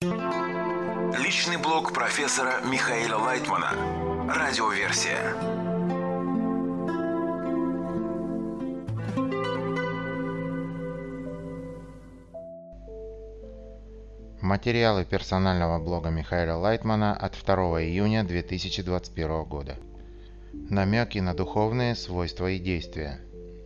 Личный блог профессора Михаила Лайтмана. Радиоверсия. Материалы персонального блога Михаила Лайтмана от 2 июня 2021 года. Намеки на духовные свойства и действия.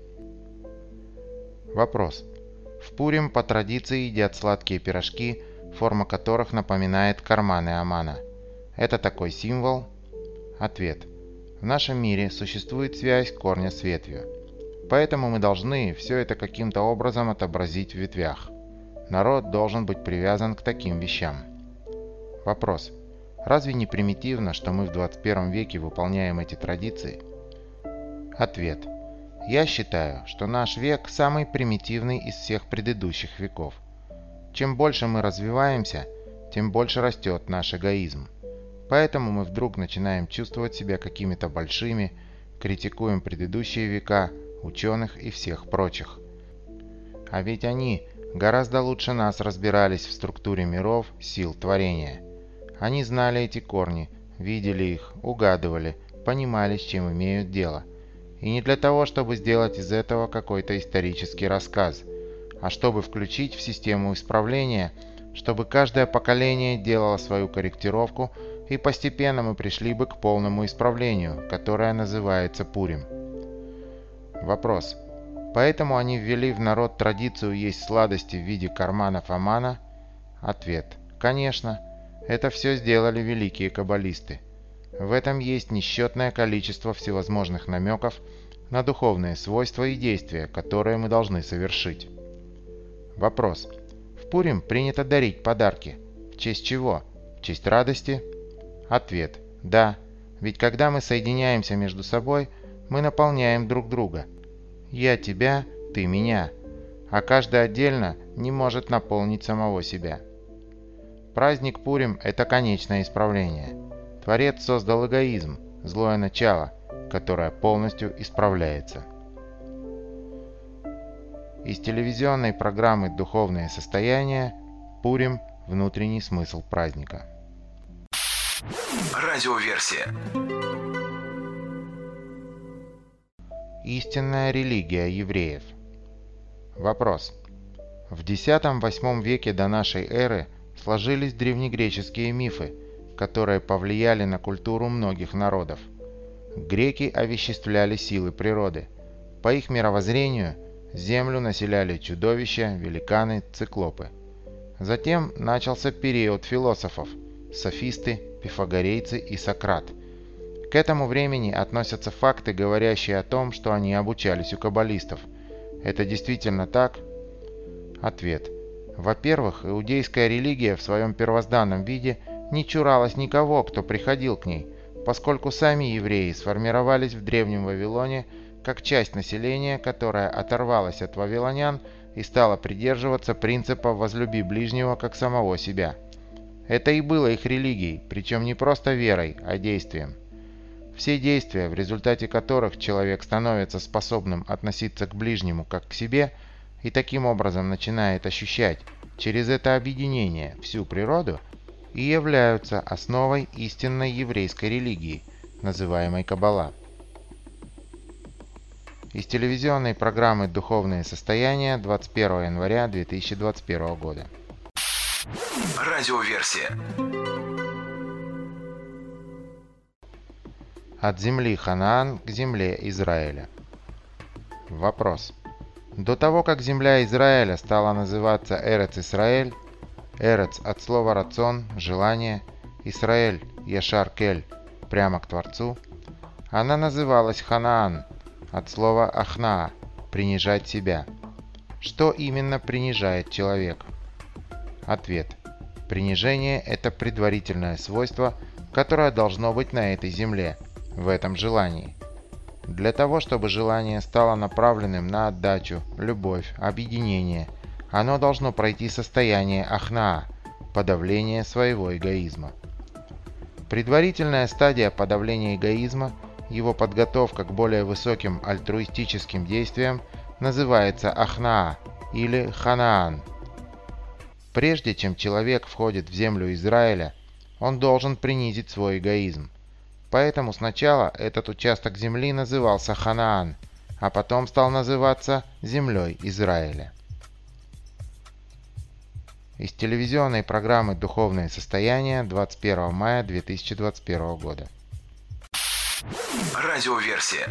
Вопрос. В Пурим по традиции едят сладкие пирожки, форма которых напоминает карманы Амана. Это такой символ? Ответ. В нашем мире существует связь корня с ветвью. Поэтому мы должны все это каким-то образом отобразить в ветвях. Народ должен быть привязан к таким вещам. Вопрос. Разве не примитивно, что мы в 21 веке выполняем эти традиции? Ответ. Я считаю, что наш век самый примитивный из всех предыдущих веков. Чем больше мы развиваемся, тем больше растет наш эгоизм. Поэтому мы вдруг начинаем чувствовать себя какими-то большими, критикуем предыдущие века, ученых и всех прочих. А ведь они гораздо лучше нас разбирались в структуре миров, сил творения. Они знали эти корни, видели их, угадывали, понимали, с чем имеют дело. И не для того, чтобы сделать из этого какой-то исторический рассказ, а чтобы включить в систему исправления, чтобы каждое поколение делало свою корректировку, и постепенно мы пришли бы к полному исправлению, которое называется Пурим. Вопрос. Поэтому они ввели в народ традицию есть сладости в виде карманов Амана? Ответ. Конечно. Это все сделали великие каббалисты. В этом есть несчетное количество всевозможных намеков на духовные свойства и действия, которые мы должны совершить. Вопрос. В Пурим принято дарить подарки. В честь чего? В честь радости? Ответ. Да. Ведь когда мы соединяемся между собой, мы наполняем друг друга. Я тебя, ты меня. А каждый отдельно не может наполнить самого себя. Праздник Пурим – это конечное исправление. Творец создал эгоизм, злое начало, которое полностью исправляется. Из телевизионной программы «Духовное состояние» Пурим – внутренний смысл праздника. Радиоверсия. Истинная религия евреев. Вопрос. В X-VIII веке до нашей эры сложились древнегреческие мифы, которые повлияли на культуру многих народов. Греки овеществляли силы природы. По их мировоззрению землю населяли чудовища, великаны, циклопы. Затем начался период философов – софисты, пифагорейцы и Сократ. К этому времени относятся факты, говорящие о том, что они обучались у каббалистов. Это действительно так? Ответ. Во-первых, иудейская религия в своем первозданном виде не чуралась никого, кто приходил к ней, поскольку сами евреи сформировались в Древнем Вавилоне как часть населения, которая оторвалась от вавилонян и стала придерживаться принципа «возлюби ближнего как самого себя». Это и было их религией, причем не просто верой, а действием. Все действия, в результате которых человек становится способным относиться к ближнему как к себе и таким образом начинает ощущать через это объединение всю природу, и являются основой истинной еврейской религии, называемой Каббала. Из телевизионной программы «Духовное состояние» 21 января 2021 года. Радиоверсия. От земли Ханаан к земле Израиля. Вопрос. До того, как земля Израиля стала называться Эрец-Исраэль, Эрец от слова рацион, желание, Исраэль, Яшар Кель, прямо к Творцу, она называлась Ханаан от слова ахнаа, принижать себя. Что именно принижает человека? Ответ. Принижение – это предварительное свойство, которое должно быть на этой земле, в этом желании. Для того, чтобы желание стало направленным на отдачу, любовь, объединение, оно должно пройти состояние ахнаа, подавления своего эгоизма. Предварительная стадия подавления эгоизма, его подготовка к более высоким альтруистическим действиям, называется ахнаа или ханаан. Прежде чем человек входит в землю Израиля, он должен принизить свой эгоизм. Поэтому сначала этот участок земли назывался Ханаан, а потом стал называться землей Израиля. Из телевизионной программы «Духовное состояние» 21 мая 2021 года. Радиоверсия.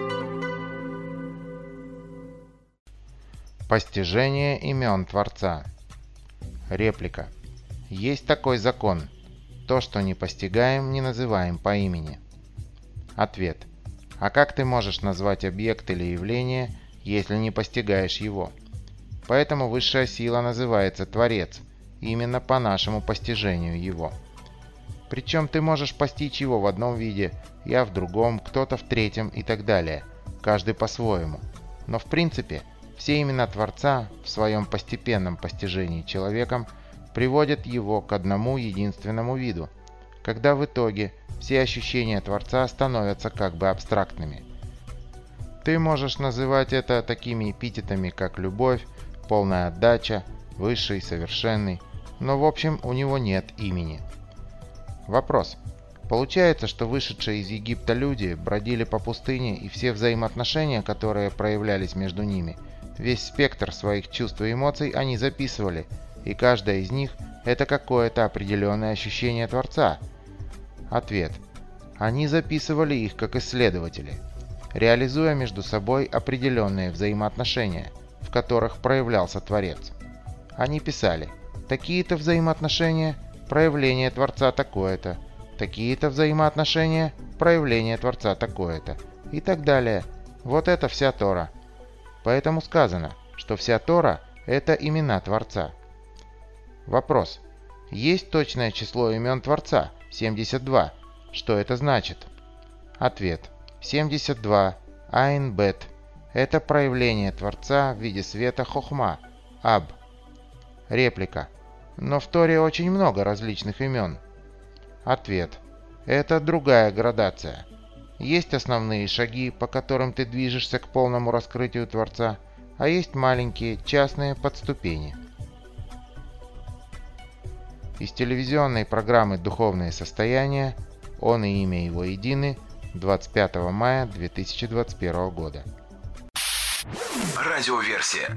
Постижение имен Творца. Реплика. Есть такой закон. То, что не постигаем, не называем по имени. Ответ. А как ты можешь назвать объект или явление, если не постигаешь его? Поэтому высшая сила называется Творец, именно по нашему постижению его. Причем ты можешь постичь его в одном виде, я в другом, кто-то в третьем и так далее, каждый по-своему. Но в принципе, все имена Творца в своем постепенном постижении человеком приводят его к одному единственному виду, когда в итоге все ощущения Творца становятся как бы абстрактными. Ты можешь называть это такими эпитетами, как любовь, полная отдача, высший, совершенный, но в общем у него нет имени. Вопрос. Получается, что вышедшие из Египта люди бродили по пустыне, и все взаимоотношения, которые проявлялись между ними, весь спектр своих чувств и эмоций они записывали, и каждая из них – это какое-то определенное ощущение Творца? Ответ. Они записывали их как исследователи, реализуя между собой определенные взаимоотношения, в которых проявлялся Творец. Они писали: такие-то взаимоотношения – проявление Творца такое-то, такие-то взаимоотношения – проявление Творца такое-то, и так далее. Вот это вся Тора. Поэтому сказано, что вся Тора – это имена Творца. Вопрос. Есть точное число имен Творца – 72. Что это значит? Ответ. 72. Айн Бет. Это проявление Творца в виде света Хохма, Аб. Реплика. Но в Торе очень много различных имен. Ответ. Это другая градация. Есть основные шаги, по которым ты движешься к полному раскрытию Творца, а есть маленькие частные подступени. Из телевизионной программы «Духовное состояние» «Он и имя его едины» 25 мая 2021 года. Радиоверсия.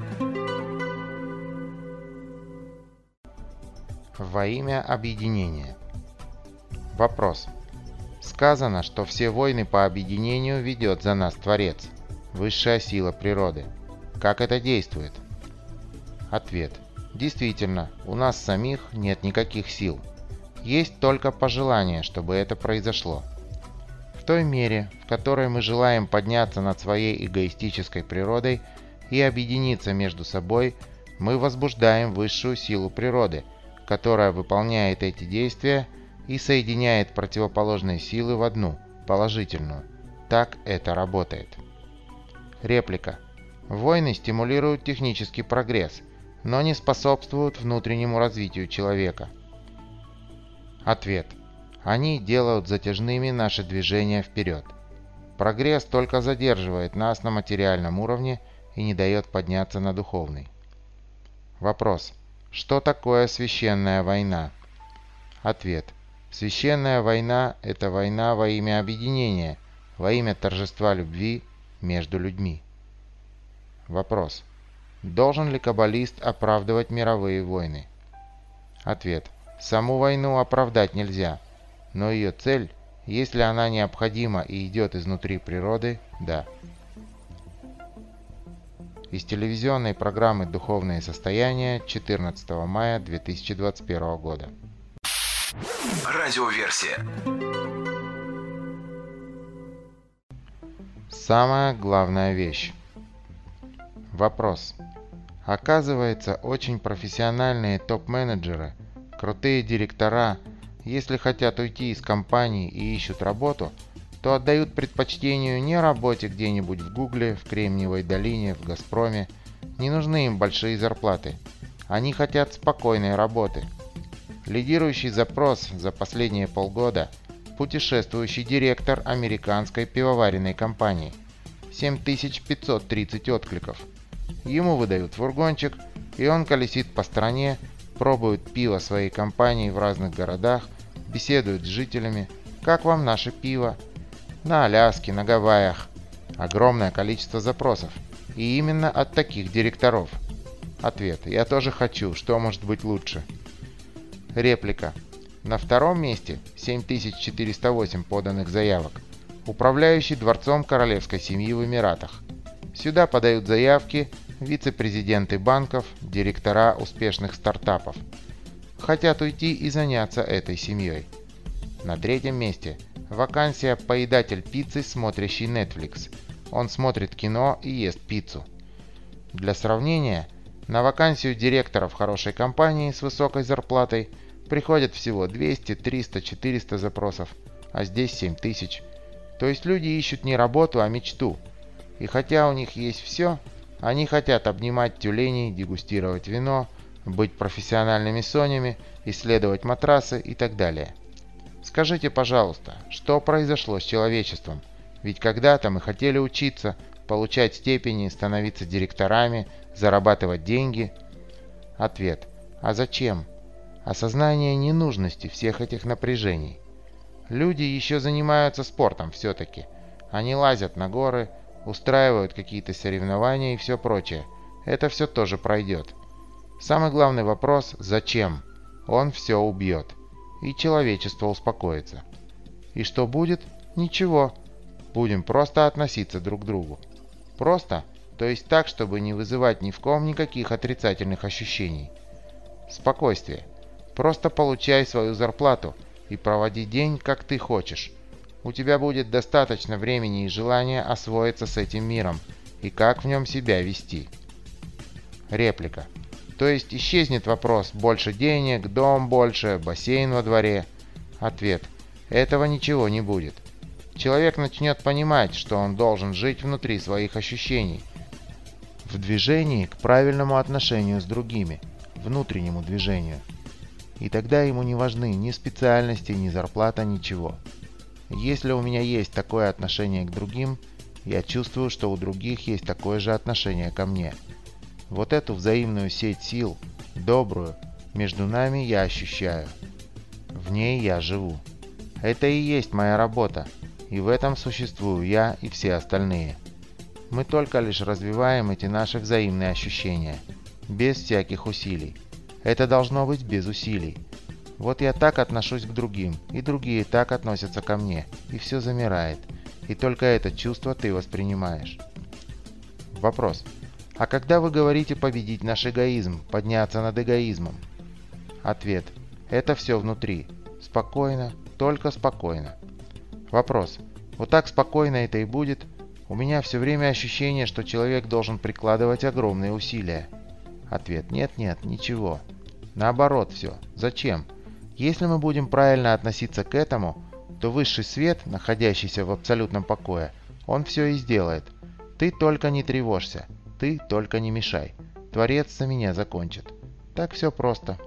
Во имя объединения. Вопрос. Сказано, что все войны по объединению ведет за нас Творец, высшая сила природы. Как это действует? Ответ. Действительно, у нас самих нет никаких сил. Есть только пожелание, чтобы это произошло. В той мере, в которой мы желаем подняться над своей эгоистической природой и объединиться между собой, мы возбуждаем высшую силу природы, которая выполняет эти действия и соединяет противоположные силы в одну, положительную. Так это работает. Реплика. Войны стимулируют технический прогресс, но не способствуют внутреннему развитию человека. Ответ. Они делают затяжными наши движения вперед. Прогресс только задерживает нас на материальном уровне и не дает подняться на духовный. Вопрос. Что такое священная война? Ответ. Священная война – это война во имя объединения, во имя торжества любви между людьми. Вопрос. Должен ли каббалист оправдывать мировые войны? Ответ. Саму войну оправдать нельзя, но ее цель, если она необходима и идет изнутри природы, да. Из телевизионной программы «Духовное состояние» 14 мая 2021 года. Радиоверсия. Самая главная вещь. Вопрос. Оказывается, очень профессиональные топ-менеджеры, крутые директора, если хотят уйти из компании и ищут работу, то отдают предпочтению не работе где-нибудь в Гугле, в Кремниевой долине, в Газпроме. Не нужны им большие зарплаты. Они хотят спокойной работы. Лидирующий запрос за последние полгода – путешествующий директор американской пивоваренной компании. 7530 откликов. Ему выдают фургончик, и он колесит по стране, пробуют пиво своей компании в разных городах, беседуют с жителями. Как вам наше пиво? На Аляске, на Гавайях. Огромное количество запросов. И именно от таких директоров. Ответ. Я тоже хочу. Что может быть лучше? Реплика. На втором месте 7408 поданных заявок. Управляющий дворцом королевской семьи в Эмиратах. Сюда подают заявки вице-президенты банков, директора успешных стартапов. Хотят уйти и заняться этой семьей. На третьем месте вакансия поедатель пиццы, смотрящий Netflix. Он смотрит кино и ест пиццу. Для сравнения, на вакансию директора в хорошей компании с высокой зарплатой приходят всего 200, 300, 400 запросов, а здесь 7000. То есть люди ищут не работу, а мечту. И хотя у них есть все, они хотят обнимать тюленей, дегустировать вино, быть профессиональными сонями, исследовать матрасы и так далее. Скажите, пожалуйста, что произошло с человечеством? Ведь когда-то мы хотели учиться, получать степени, становиться директорами, зарабатывать деньги. Ответ. А зачем? Осознание ненужности всех этих напряжений. Люди еще занимаются спортом все-таки. Они лазят на горы, устраивают какие-то соревнования и все прочее. Это все тоже пройдет. Самый главный вопрос – зачем? Он все убьет. И человечество успокоится. И что будет? Ничего. Будем просто относиться друг к другу. Просто, то есть так, чтобы не вызывать ни в ком никаких отрицательных ощущений. Спокойствие. Просто получай свою зарплату и проводи день, как ты хочешь. У тебя будет достаточно времени и желания освоиться с этим миром и как в нем себя вести. Реплика. То есть исчезнет вопрос «больше денег», «дом больше», «бассейн во дворе». Ответ. Этого ничего не будет. Человек начнет понимать, что он должен жить внутри своих ощущений, в движении к правильному отношению с другими, внутреннему движению. И тогда ему не важны ни специальности, ни зарплата, ничего. Если у меня есть такое отношение к другим, я чувствую, что у других есть такое же отношение ко мне. Вот эту взаимную сеть сил, добрую, между нами я ощущаю. В ней я живу. Это и есть моя работа, и в этом существую я и все остальные. Мы только лишь развиваем эти наши взаимные ощущения, без всяких усилий. Это должно быть без усилий. Вот я так отношусь к другим, и другие так относятся ко мне, и все замирает, и только это чувство ты воспринимаешь. Вопрос. А когда вы говорите победить наш эгоизм, подняться над эгоизмом? Ответ. Это все внутри. Спокойно, только спокойно. Вопрос. Вот так спокойно это и будет? У меня все время ощущение, что человек должен прикладывать огромные усилия. Ответ. Нет, ничего. Наоборот все. Зачем? Если мы будем правильно относиться к этому, то высший свет, находящийся в абсолютном покое, он все и сделает. Ты только не тревожься. Ты только не мешай. Творец за меня закончит. Так все просто.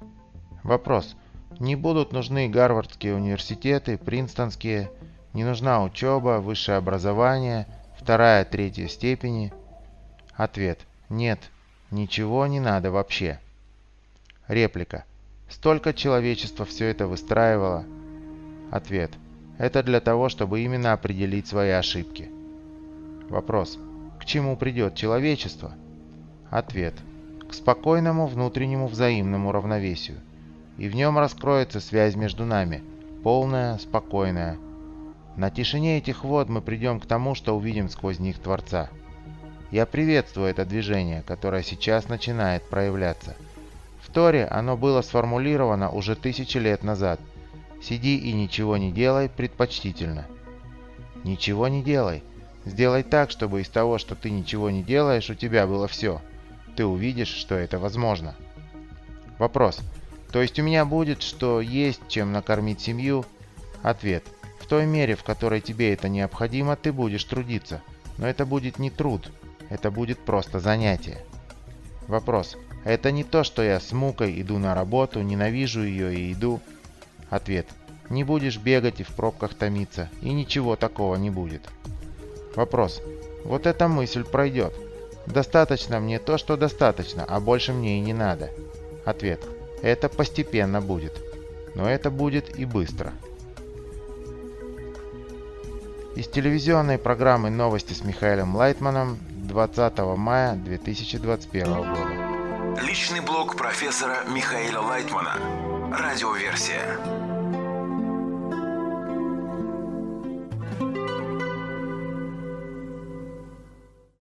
Вопрос. Не будут нужны Гарвардские университеты, Принстонские, не нужна учеба, высшее образование, вторая, третья степени? Ответ. Нет, ничего не надо вообще. Реплика. Столько человечества все это выстраивало. Ответ. Это для того, чтобы именно определить свои ошибки. Вопрос. К чему придет человечество? Ответ. К спокойному внутреннему взаимному равновесию. И в нем раскроется связь между нами, полная, спокойная. На тишине этих вод мы придем к тому, что увидим сквозь них Творца. Я приветствую это движение, которое сейчас начинает проявляться. В Торе оно было сформулировано уже 1000 лет назад. Сиди и ничего не делай предпочтительно. Ничего не делай. Сделай так, чтобы из того, что ты ничего не делаешь, у тебя было все. Ты увидишь, что это возможно. Вопрос. То есть у меня будет что есть, чем накормить семью? Ответ. В той мере, в которой тебе это необходимо, ты будешь трудиться. Но это будет не труд. Это будет просто занятие. Вопрос. Это не то, что я с мукой иду на работу, ненавижу ее и иду. Ответ. Не будешь бегать и в пробках томиться, и ничего такого не будет. Вопрос. Вот эта мысль пройдет. Достаточно мне то, что достаточно, а больше мне и не надо. Ответ. Это постепенно будет. Но это будет и быстро. Из телевизионной программы «Новости с Михаилом Лайтманом» 20 мая 2021 года. Личный блог профессора Михаила Лайтмана. Радиоверсия.